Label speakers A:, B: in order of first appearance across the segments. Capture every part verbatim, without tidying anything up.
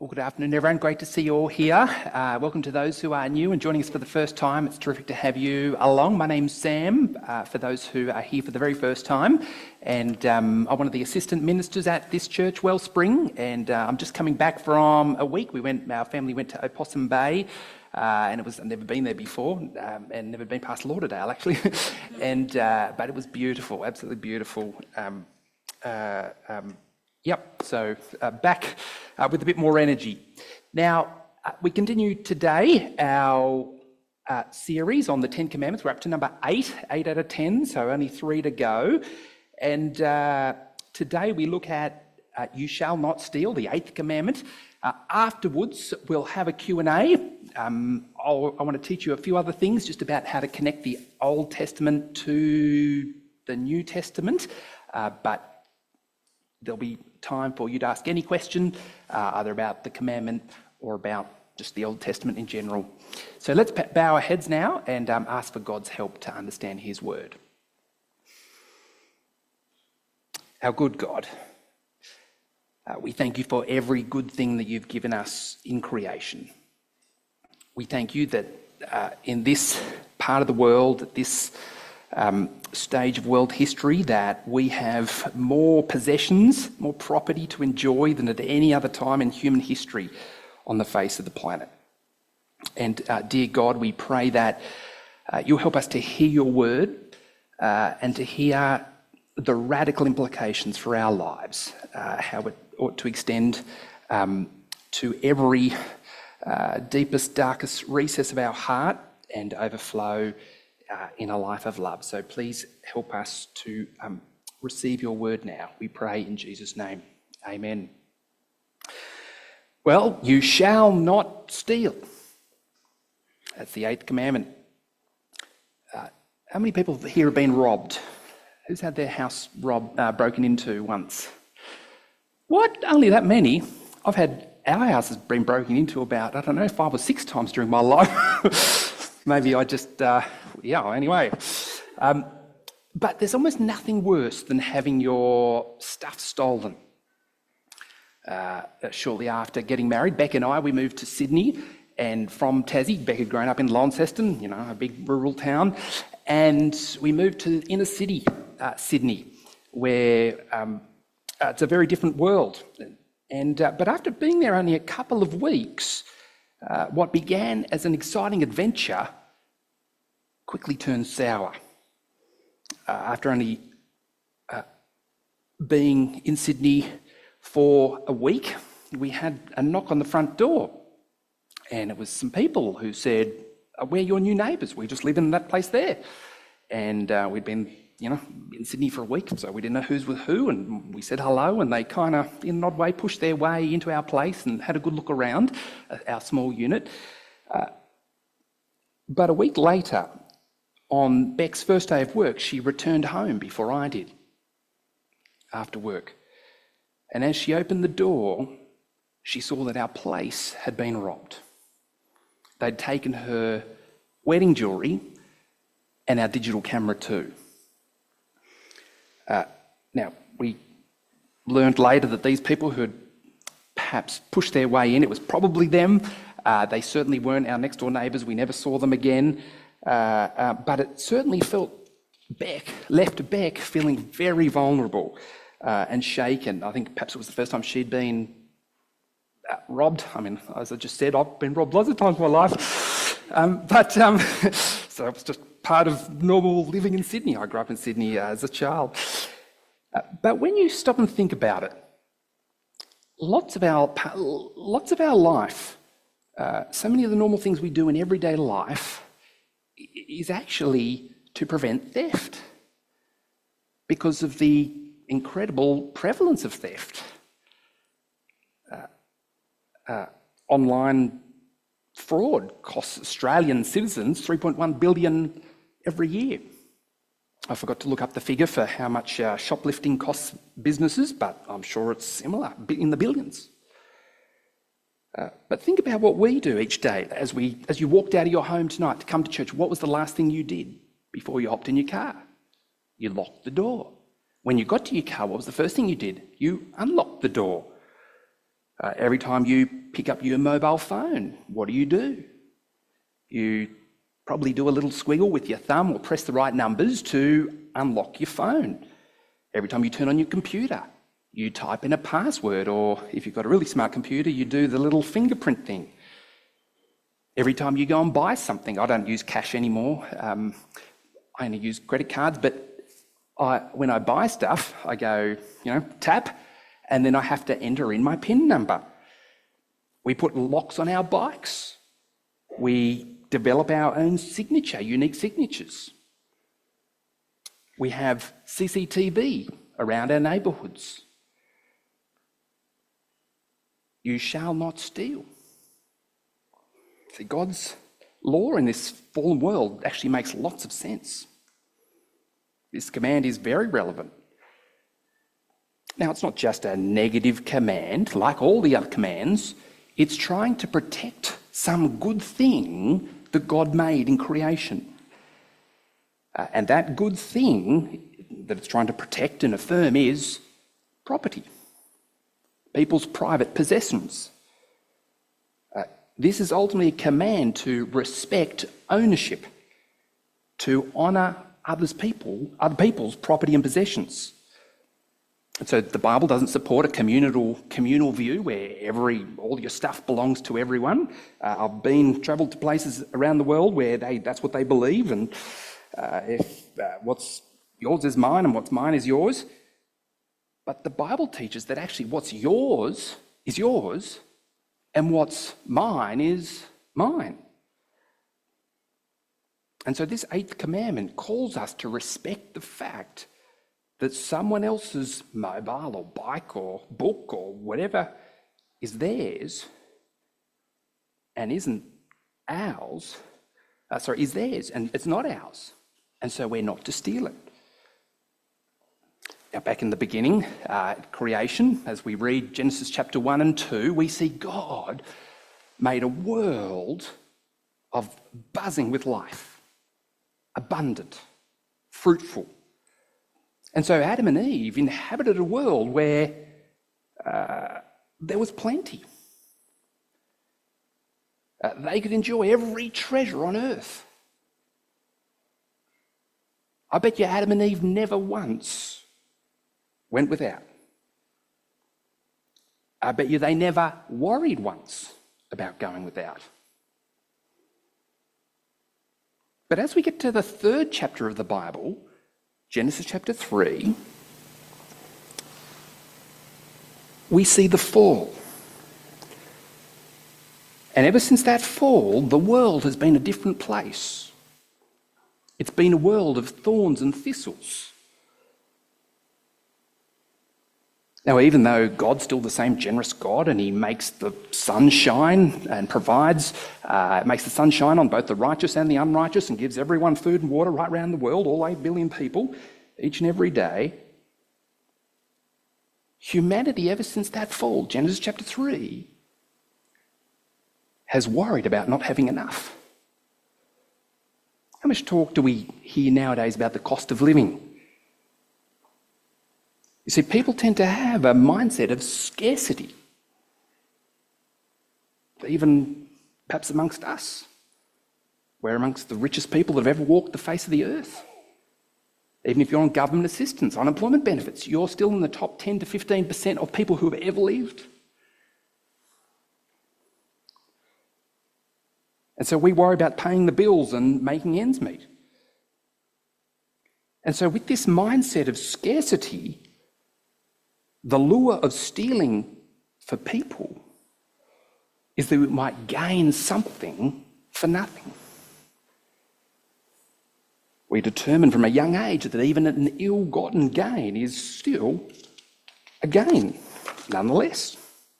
A: Well, good afternoon, everyone. Great to see you all here. Uh, welcome to those who are new and joining us for the first time. It's terrific to have you along. My name's Sam, uh, for those who are here for the very first time. And um, I'm one of the assistant ministers at this church, Wellspring. And uh, I'm just coming back from a week. We went, our family went to Opossum Bay. Uh, and it was, I'd never been there before, um, and never been past Lauderdale, actually. and uh, But it was beautiful, absolutely beautiful. Um, uh, um, Yep, so uh, back uh, with a bit more energy. Now, uh, we continue today our uh, series on the Ten Commandments. We're up to number eight, eight out of ten, so only three to go. And uh, today we look at uh, you shall not steal, the eighth commandment. Uh, afterwards, we'll have a Q and A. Um, I'll, I want to teach you a few other things just about how to connect the Old Testament to the New Testament, uh, but there'll be time for you to ask any question, uh, either about the commandment or about just the Old Testament in general. So let's bow our heads now and um, ask for God's help to understand his word. Our good God, uh, we thank you for every good thing that you've given us in creation. We thank you that uh, in this part of the world, at this Um, stage of world history, that we have more possessions, more property to enjoy than at any other time in human history on the face of the planet. And uh, dear God, we pray that uh, you'll help us to hear your word uh, and to hear the radical implications for our lives, uh, how it ought to extend um, to every uh, deepest, darkest recess of our heart and overflow Uh, in a life of love. So please help us to um, receive your word now. We pray in Jesus' name. Amen. Well, you shall not steal. That's the eighth commandment. Uh, how many people here have been robbed? Who's had their house robbed, uh, broken into once? What? Only that many? I've had, our house has been broken into about, I don't know, five or six times during my life. Maybe I just, uh, yeah, anyway. Um, but there's almost nothing worse than having your stuff stolen. Uh, shortly after getting married, Beck and I, we moved to Sydney, and from Tassie. Beck had grown up in Launceston, you know, a big rural town, and we moved to inner city uh, Sydney, where um, uh, it's a very different world. And uh, but after being there only a couple of weeks, Uh, what began as an exciting adventure quickly turned sour. Uh, after only uh, being in Sydney for a week, we had a knock on the front door, and it was some people who said, "We're your new neighbours. We just live in that place there." And uh, we'd been, you know, in Sydney for a week, so we didn't know who's with who, and we said hello, and they kind of, in an odd way, pushed their way into our place and had a good look around our small unit. Uh, but a week later, on Beck's first day of work, she returned home before I did, after work. And as she opened the door, she saw that our place had been robbed. They'd taken her wedding jewellery and our digital camera too. Uh, now, we learned later that these people who had perhaps pushed their way in, it was probably them. Uh, they certainly weren't our next door neighbours. We never saw them again. Uh, uh, but it certainly felt Beck, left Beck feeling very vulnerable uh, and shaken. I think perhaps it was the first time she'd been uh, robbed. I mean, as I just said, I've been robbed lots of times in my life. Um, but um, so it was just part of normal living in Sydney. I grew up in Sydney uh, as a child. Uh, but when you stop and think about it, lots of our lots of our life, uh, so many of the normal things we do in everyday life is actually to prevent theft because of the incredible prevalence of theft. Uh, uh, online fraud costs Australian citizens three point one billion dollars every year. I forgot to look up the figure for how much uh, shoplifting costs businesses, but I'm sure it's similar, in the billions. Uh, but think about what we do each day. As we, as you walked out of your home tonight to come to church, what was the last thing you did before you hopped in your car? You locked the door. When you got to your car, what was the first thing you did? You unlocked the door. Uh, every time you pick up your mobile phone, what do you do? You probably do a little squiggle with your thumb or press the right numbers to unlock your phone. Every time you turn on your computer, you type in a password, or if you've got a really smart computer, you do the little fingerprint thing. Every time you go and buy something, I don't use cash anymore. Um, I only use credit cards, but I, when I buy stuff, I go, you know, tap, and then I have to enter in my PIN number. We put locks on our bikes. We develop our own signature, unique signatures. We have C C T V around our neighbourhoods. You shall not steal. See, God's law in this fallen world actually makes lots of sense. This command is very relevant. Now, it's not just a negative command. Like all the other commands, it's trying to protect some good thing that God made in creation. Uh, and that good thing that it's trying to protect and affirm is property, people's private possessions. Uh, this is ultimately a command to respect ownership, to honour others people, other people's property and possessions. And so the Bible doesn't support a communal communal view where every all your stuff belongs to everyone. Uh, I've been travelled to places around the world where they that's what they believe, and uh, if uh, what's yours is mine and what's mine is yours. But the Bible teaches that actually what's yours is yours, and what's mine is mine. And so this eighth commandment calls us to respect the fact that someone else's mobile or bike or book or whatever is theirs and isn't ours, uh, sorry, is theirs and it's not ours. And so we're not to steal it. Now, back in the beginning, uh, creation, as we read Genesis chapter one and two, we see God made a world of buzzing with life, abundant, fruitful. And so Adam and Eve inhabited a world where uh, there was plenty. Uh, they could enjoy every treasure on earth. I bet you Adam and Eve never once went without. I bet you they never worried once about going without. But as we get to the third chapter of the Bible, Genesis chapter three, we see the fall. And ever since that fall, the world has been a different place. It's been a world of thorns and thistles. Now, even though God's still the same generous God and he makes the sun shine and provides, uh, makes the sun shine on both the righteous and the unrighteous and gives everyone food and water right around the world, all eight billion people, each and every day, humanity ever since that fall, Genesis chapter three, has worried about not having enough. How much talk do we hear nowadays about the cost of living? You see, people tend to have a mindset of scarcity, even perhaps amongst us. We're amongst the richest people that have ever walked the face of the earth. Even if you're on government assistance, unemployment benefits, you're still in the top ten to fifteen percent of people who have ever lived. And so we worry about paying the bills and making ends meet. And so with this mindset of scarcity, the lure of stealing for people is that we might gain something for nothing. We determine from a young age that even an ill-gotten gain is still a gain, nonetheless.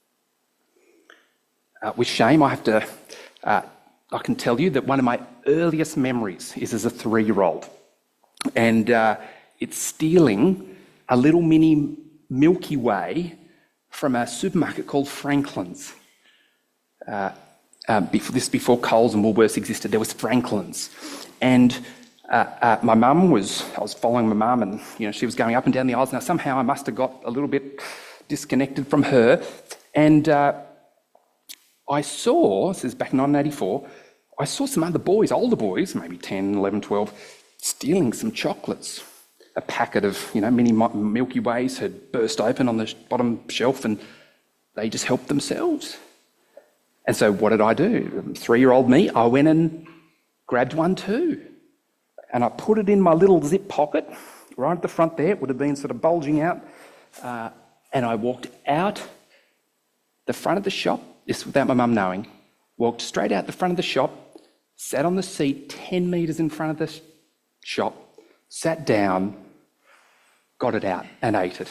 A: Uh, with shame, I have to, uh, I can tell you that one of my earliest memories is as a three-year-old. And uh, it's stealing a little mini Milky Way from a supermarket called Franklin's. Uh, uh, before, this before Coles and Woolworths existed, there was Franklin's. And uh, uh, my mum was, I was following my mum and you know she was going up and down the aisles. Now somehow I must have got a little bit disconnected from her And uh, I saw, this is back in nineteen eighty-four, I saw some other boys, older boys, maybe ten, eleven, twelve, stealing some chocolates. A packet of, you know, mini Milky Ways had burst open on the bottom shelf and they just helped themselves. And so what did I do? Three-year-old me, I went and grabbed one too. And I put it in my little zip pocket, right at the front there. It would have been sort of bulging out. Uh, and I walked out the front of the shop, this without my mum knowing, walked straight out the front of the shop, sat on the seat ten metres in front of the sh- shop, sat down, got it out and ate it.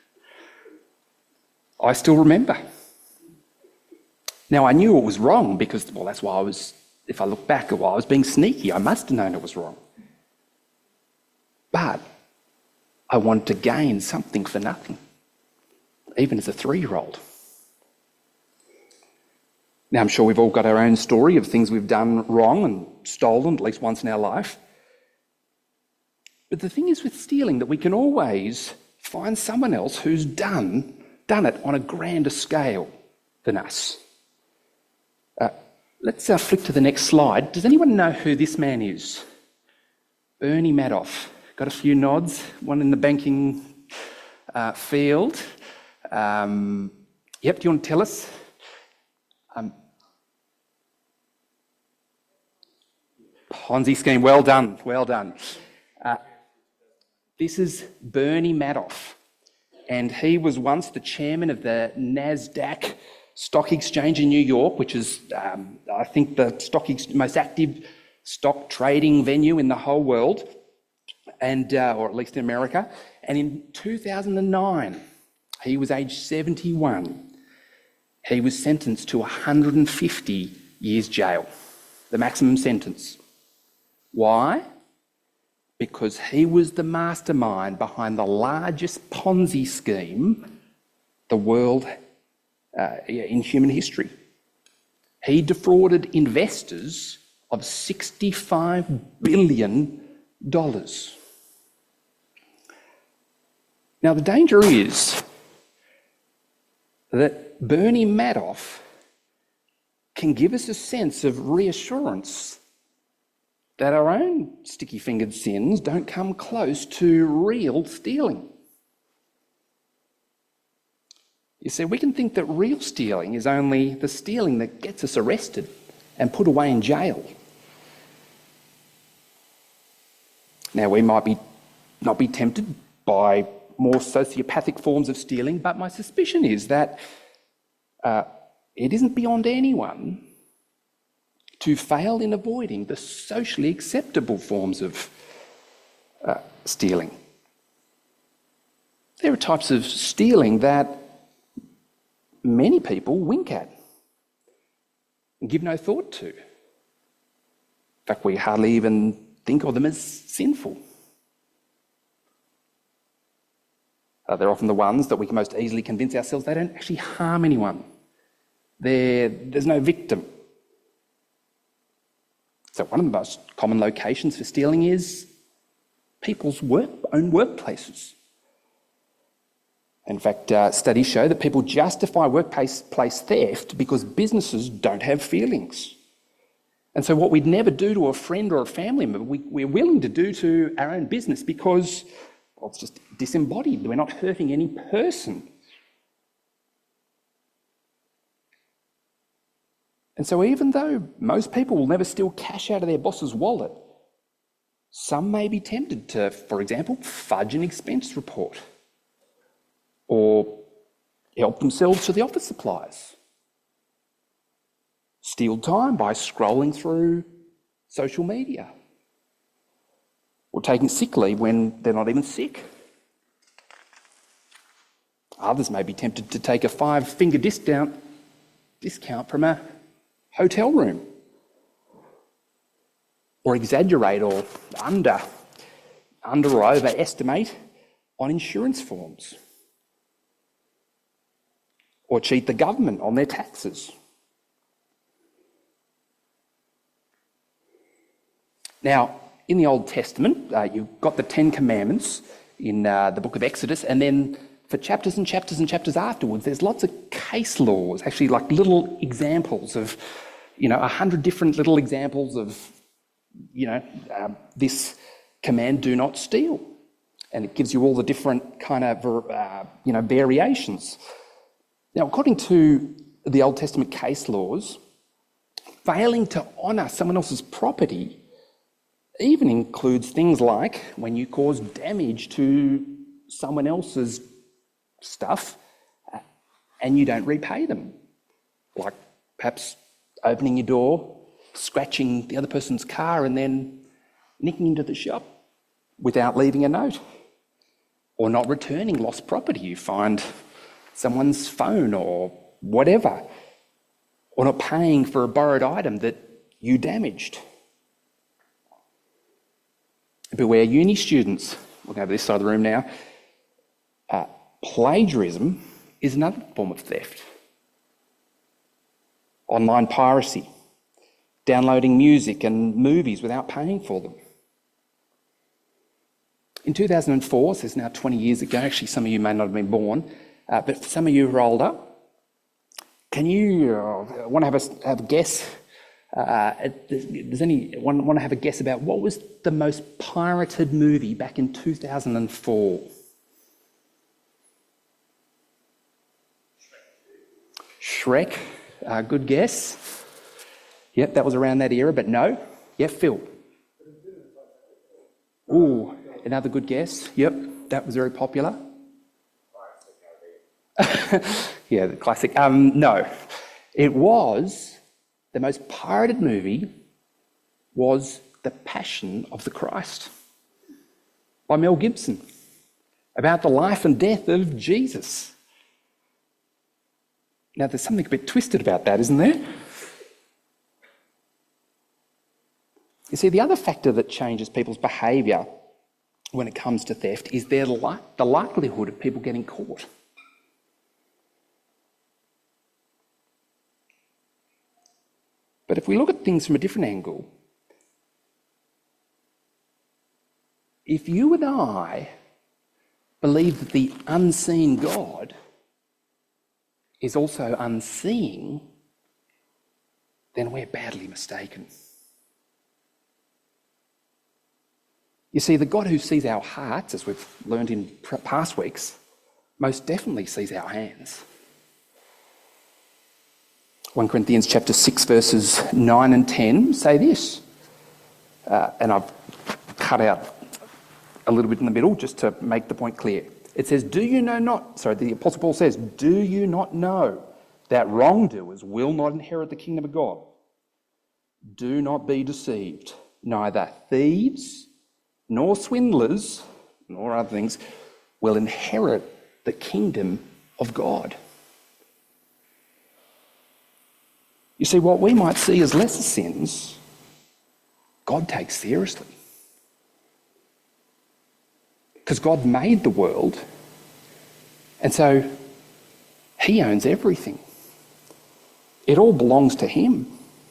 A: I still remember. Now, I knew it was wrong because, well, that's why I was, if I look back, well, I was being sneaky. I must have known it was wrong. But I wanted to gain something for nothing, even as a three-year-old. Now, I'm sure we've all got our own story of things we've done wrong and stolen at least once in our life. But the thing is with stealing that we can always find someone else who's done, done it on a grander scale than us. Uh, let's uh, flick to the next slide. Does anyone know who this man is? Bernie Madoff. Got a few nods, one in the banking uh, field. Um, yep, do you want to tell us? Um, Ponzi scheme, well done, well done. Uh, This is Bernie Madoff, and he was once the chairman of the NASDAQ Stock Exchange in New York, which is, um, I think, the stock ex- most active stock trading venue in the whole world, and uh, or at least in America. And in two thousand nine, he was aged seventy-one. He was sentenced to one hundred fifty years jail, the maximum sentence. Why? Because he was the mastermind behind the largest Ponzi scheme the world uh, in human history. He defrauded investors of sixty-five billion dollars. Now, the danger is that Bernie Madoff can give us a sense of reassurance that our own sticky-fingered sins don't come close to real stealing. You see, we can think that real stealing is only the stealing that gets us arrested and put away in jail. Now, we might be not be tempted by more sociopathic forms of stealing, but my suspicion is that uh, it isn't beyond anyone to fail in avoiding the socially acceptable forms of uh, stealing. There are types of stealing that many people wink at and give no thought to. In fact, we hardly even think of them as sinful. Uh, they're often the ones that we can most easily convince ourselves they don't actually harm anyone. They're, there's no victim. So one of the most common locations for stealing is people's work, own workplaces. In fact, uh, studies show that people justify workplace place theft because businesses don't have feelings. And so what we'd never do to a friend or a family member, we, we're willing to do to our own business because, well, it's just disembodied. We're not hurting any person. And so even though most people will never steal cash out of their boss's wallet, some may be tempted to, for example, fudge an expense report or help themselves to the office supplies, steal time by scrolling through social media, or taking sick leave when they're not even sick. Others may be tempted to take a five-finger discount, discount from a hotel room, or exaggerate or under, under or overestimate on insurance forms, or cheat the government on their taxes. Now, in the Old Testament, uh, you've got the Ten Commandments in uh, the book of Exodus, and then for chapters and chapters and chapters afterwards, there's lots of case laws, actually like little examples of, you know, a hundred different little examples of, you know, um, this command, do not steal. And it gives you all the different kind of, uh, you know, variations. Now, according to the Old Testament case laws, failing to honour someone else's property even includes things like when you cause damage to someone else's stuff uh, and you don't repay them. Like perhaps opening your door, scratching the other person's car and then nicking into the shop without leaving a note. Or not returning lost property. You find someone's phone or whatever. Or not paying for a borrowed item that you damaged. Beware uni students. We'll go over this side of the room now. Uh, plagiarism is another form of theft. Online piracy. Downloading music and movies without paying for them. In two thousand four, so it's now twenty years ago, actually some of you may not have been born, uh, but for some of you who are older, can you uh, want to have a, have a guess? Uh, does anyone want to have a guess about what was the most pirated movie back in two thousand four? Shrek, uh, good guess. Yep, that was around that era, but no. Yep, Phil. Ooh, another good guess. Yep, that was very popular. Yeah, the classic. Um, no, it was, the most pirated movie was The Passion of the Christ by Mel Gibson, about the life and death of Jesus. Now, there's something a bit twisted about that, isn't there? You see, the other factor that changes people's behaviour when it comes to theft is their li- the likelihood of people getting caught. But if we look at things from a different angle, if you and I believe that the unseen God is also unseeing, then we're badly mistaken. You see, the God who sees our hearts, as we've learned in past weeks, most definitely sees our hands. First Corinthians chapter six, verses nine and ten say this, uh, and I've cut out a little bit in the middle just to make the point clear. It says, do you know not, sorry, the Apostle Paul says, do you not know that wrongdoers will not inherit the kingdom of God? Do not be deceived. Neither thieves nor swindlers, nor other things, will inherit the kingdom of God. You see, what we might see as lesser sins, God takes seriously. Because God made the world, and so he owns everything. It all belongs to him.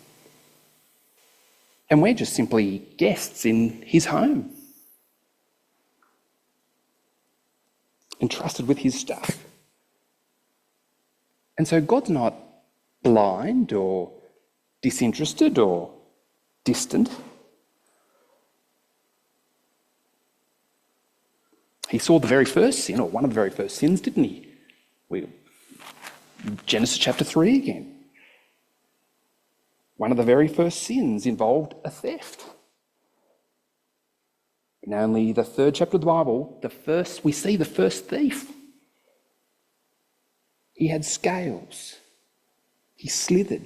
A: And we're just simply guests in his home, entrusted with his stuff. And so God's not blind or disinterested or distant. He saw the very first sin, or one of the very first sins, didn't he? We, Genesis chapter three again. One of the very first sins involved a theft. In only the third chapter of the Bible, the first we see the first thief. He had scales. He slithered.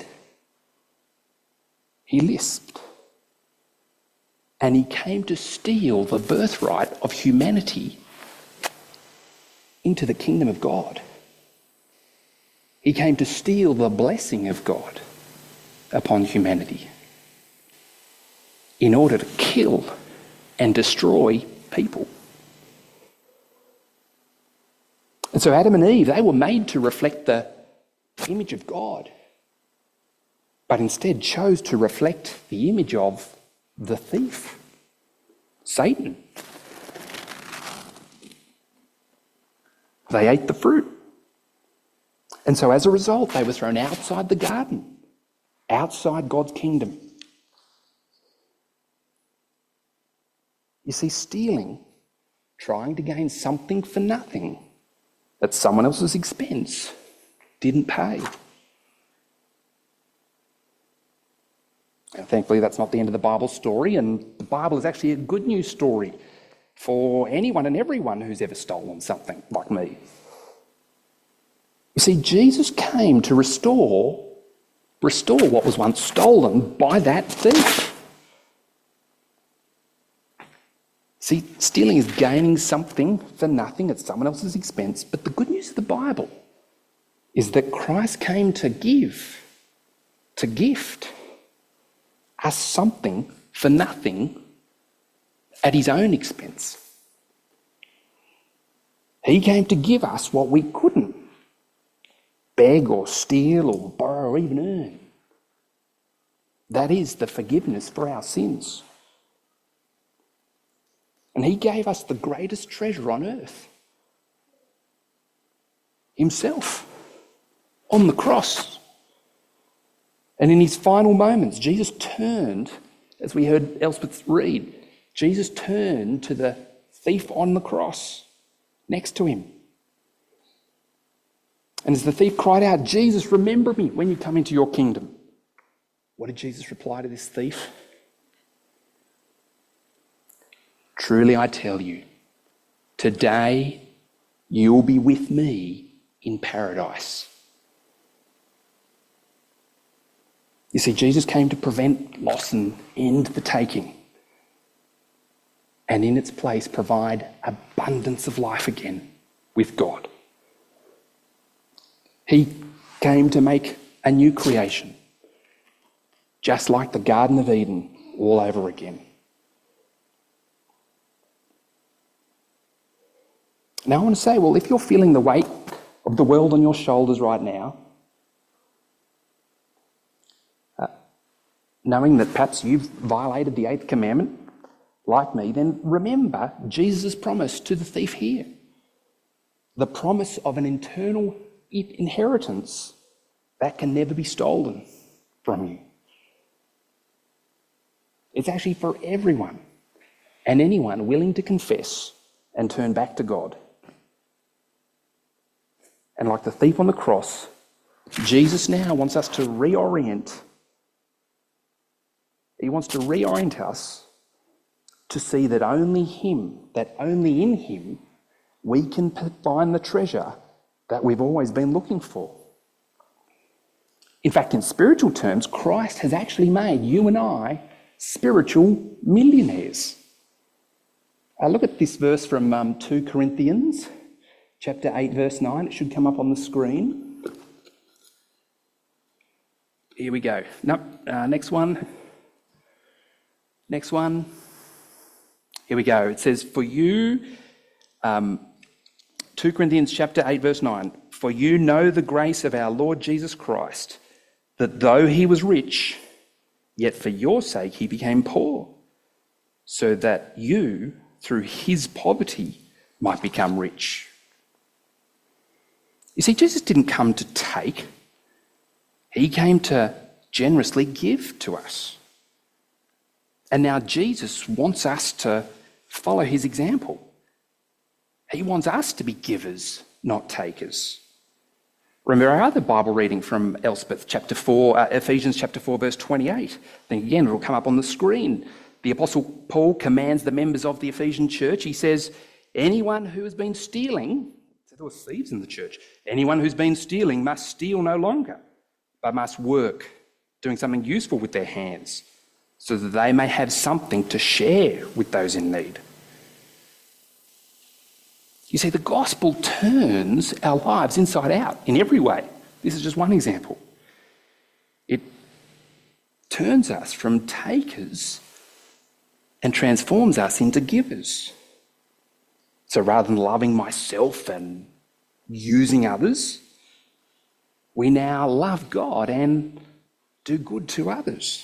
A: He lisped. And he came to steal the birthright of humanity into the kingdom of God. He came to steal the blessing of God upon humanity in order to kill and destroy people. And so Adam and Eve, they were made to reflect the image of God, but instead chose to reflect the image of the thief, Satan. They ate the fruit. And so as a result, they were thrown outside the garden, outside God's kingdom. You see, stealing, trying to gain something for nothing at someone else's expense, didn't pay. And thankfully, that's not the end of the Bible story, and the Bible is actually a good news story for anyone and everyone who's ever stolen something, like me. You see, Jesus came to restore, restore what was once stolen by that thief. See, stealing is gaining something for nothing at someone else's expense, but the good news of the Bible is that Christ came to give, to gift us something for nothing at his own expense. He came to give us what we couldn't beg or steal or borrow or even earn. That is the forgiveness for our sins. And he gave us the greatest treasure on earth, himself, on the cross. And in his final moments, Jesus turned, as we heard Elspeth read, Jesus turned to the thief on the cross next to him. And as the thief cried out, "Jesus, remember me when you come into your kingdom," what did Jesus reply to this thief? "Truly I tell you, today you will be with me in paradise." You see, Jesus came to prevent loss and end the taking, and in its place provide abundance of life again with God. He came to make a new creation, just like the Garden of Eden all over again. Now I want to say, well, if you're feeling the weight of the world on your shoulders right now, uh, knowing that perhaps you've violated the eighth commandment, like me, then remember Jesus' promise to the thief here. The promise of an eternal inheritance that can never be stolen from you. It's actually for everyone and anyone willing to confess and turn back to God. And like the thief on the cross, Jesus now wants us to reorient. He wants to reorient us to see that only him, that only in him, we can find the treasure that we've always been looking for. In fact, in spiritual terms, Christ has actually made you and I spiritual millionaires. Uh, look at this verse from um, two Corinthians, chapter eight, verse nine. It should come up on the screen. Here we go. Nope. Uh, next one. Next one. Here we go. It says, for you, um, two Corinthians chapter eight, verse nine, for you know the grace of our Lord Jesus Christ, that though he was rich, yet for your sake he became poor, so that you, through his poverty, might become rich. You see, Jesus didn't come to take. He came to generously give to us. And now Jesus wants us to follow his example. He wants us to be givers, not takers. Remember our other Bible reading from Elspeth, chapter four, uh, Ephesians chapter four, verse twenty-eight. Then again, it'll come up on the screen. The Apostle Paul commands the members of the Ephesian church. He says, anyone who has been stealing, so there were thieves in the church, anyone who's been stealing must steal no longer, but must work, doing something useful with their hands, so that they may have something to share with those in need. You see, the gospel turns our lives inside out in every way. This is just one example. It turns us from takers and transforms us into givers. So rather than loving myself and using others, we now love God and do good to others.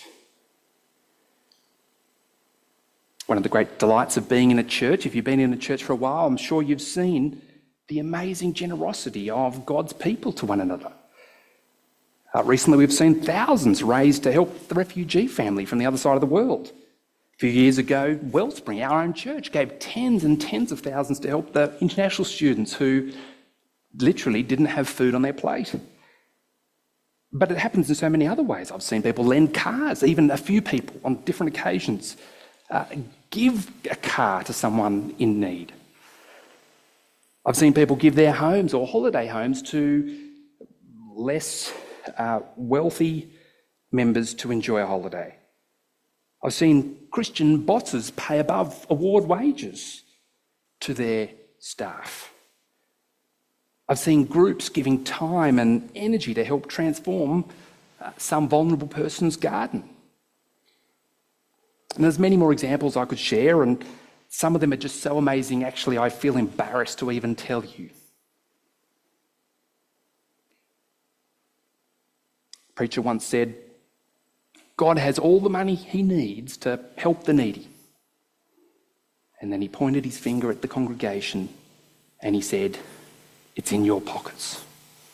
A: One of the great delights of being in a church, if you've been in a church for a while, I'm sure you've seen the amazing generosity of God's people to one another. Uh, recently, we've seen thousands raised to help the refugee family from the other side of the world. A few years ago, Wellspring, our own church, gave tens and tens of thousands to help the international students who literally didn't have food on their plate. But it happens in so many other ways. I've seen people lend cars, even a few people on different occasions, uh, give a car to someone in need. I've seen people give their homes or holiday homes to less uh, wealthy members to enjoy a holiday. I've seen Christian bosses pay above award wages to their staff. I've seen groups giving time and energy to help transform uh, some vulnerable person's garden. And there's many more examples I could share, and some of them are just so amazing, actually, I feel embarrassed to even tell you. A preacher once said, God has all the money he needs to help the needy. And then he pointed his finger at the congregation and he said, it's in your pockets.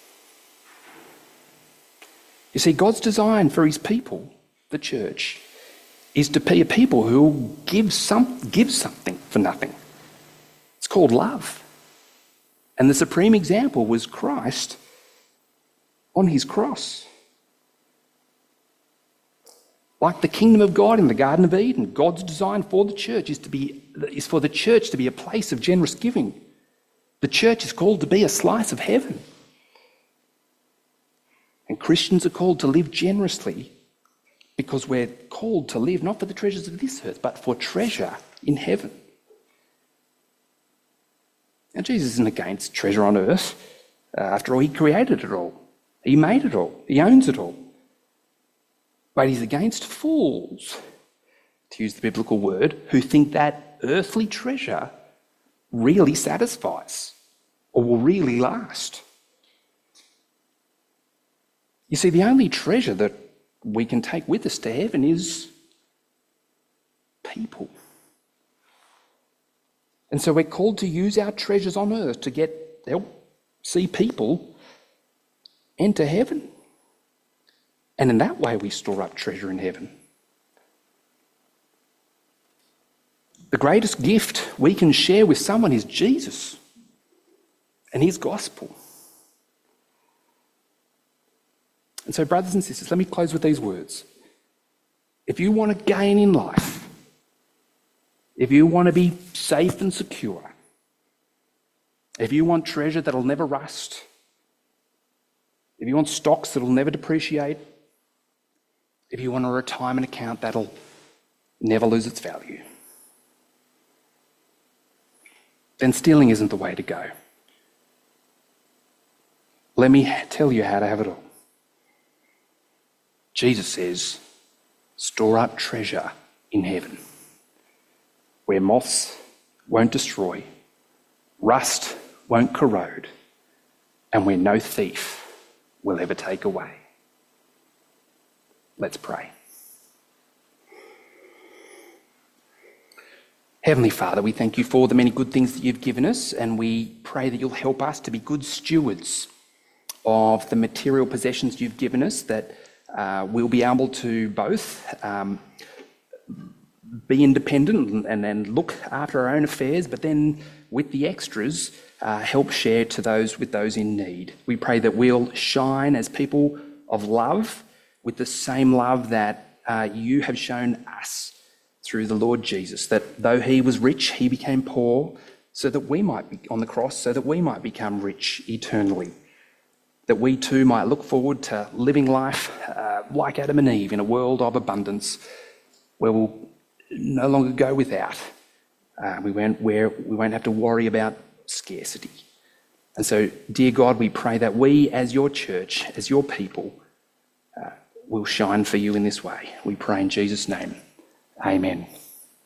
A: You see, God's design for his people, the church, is to be a people who give some, give something for nothing. It's called love. And the supreme example was Christ on his cross. Like the kingdom of God in the Garden of Eden, God's design for the church is to be is for the church to be a place of generous giving. The church is called to be a slice of heaven. And Christians are called to live generously because we're called to live not for the treasures of this earth, but for treasure in heaven. Now, Jesus isn't against treasure on earth. Uh, after all, he created it all. He made it all. He owns it all. But he's against fools, to use the biblical word, who think that earthly treasure really satisfies or will really last. You see, the only treasure that we can take with us to heaven is people. And so we're called to use our treasures on earth to get help see people enter heaven. And in that way we store up treasure in heaven. The greatest gift we can share with someone is Jesus and his gospel. And so, brothers and sisters, let me close with these words. If you want to gain in life, if you want to be safe and secure, if you want treasure that'll never rust, if you want stocks that'll never depreciate, if you want a retirement account that'll never lose its value, then stealing isn't the way to go. Let me tell you how to have it all. Jesus says, store up treasure in heaven, where moths won't destroy, rust won't corrode, and where no thief will ever take away. Let's pray. Heavenly Father, we thank you for the many good things that you've given us, and we pray that you'll help us to be good stewards of the material possessions you've given us, that uh, we'll be able to both um, be independent and then look after our own affairs, but then with the extras, uh, help share to those with those in need. We pray that we'll shine as people of love with the same love that uh, you have shown us through the Lord Jesus, that though he was rich, he became poor so that we might be on the cross, so that we might become rich eternally, that we too might look forward to living life uh, like Adam and Eve in a world of abundance where we'll no longer go without. Uh, we won't, where we won't have to worry about scarcity. And so, dear God, we pray that we as your church, as your people, uh, will shine for you in this way. We pray in Jesus' name. Amen.